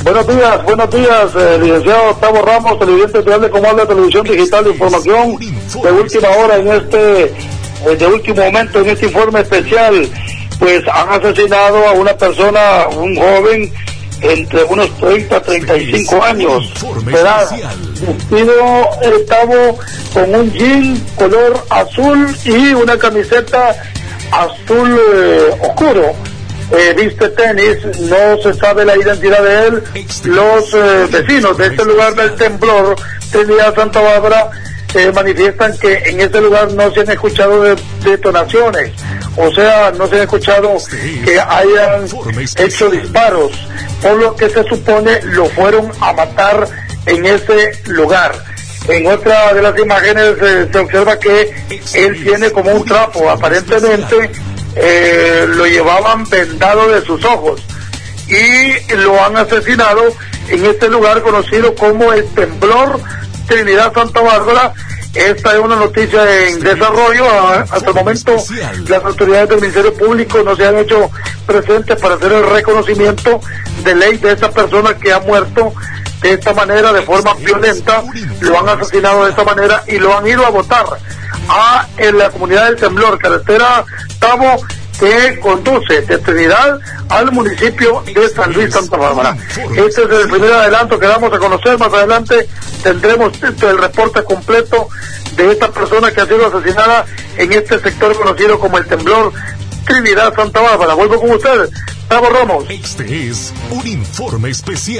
Buenos días, licenciado Tavo Ramos, televidente estudiante de Comando de Televisión Digital de Información de última hora de último momento en este informe especial. Pues han asesinado a una persona, un joven entre unos 30 a 35 años de edad, vestido Tavo con un jean color azul y una camiseta azul oscuro. Viste tenis, no se sabe la identidad de él. Los vecinos de este lugar del temblor, Trinidad Santa Bárbara, manifiestan que en este lugar no se han escuchado detonaciones, o sea, no se han escuchado que hayan hecho disparos, por lo que se supone lo fueron a matar en ese lugar. En otra de las imágenes se observa que él tiene como un trapo, aparentemente lo llevaban vendado de sus ojos y lo han asesinado en este lugar conocido como el Temblor Trinidad Santa Bárbara. Esta es una noticia en desarrollo. Hasta el momento las autoridades del Ministerio Público no se han hecho presentes para hacer el reconocimiento de ley de esta persona que ha muerto de esta manera, de forma violenta. Lo han asesinado de esta manera y lo han ido a votar en la comunidad del Temblor, carretera Tavo, que conduce de Trinidad al municipio de San Luis Santa Bárbara. Este es el primer adelanto que damos a conocer. Más adelante tendremos el reporte completo de esta persona que ha sido asesinada en este sector conocido como el Temblor Trinidad Santa Bárbara. Vuelvo con usted, Tavo Ramos. Este es un informe especial.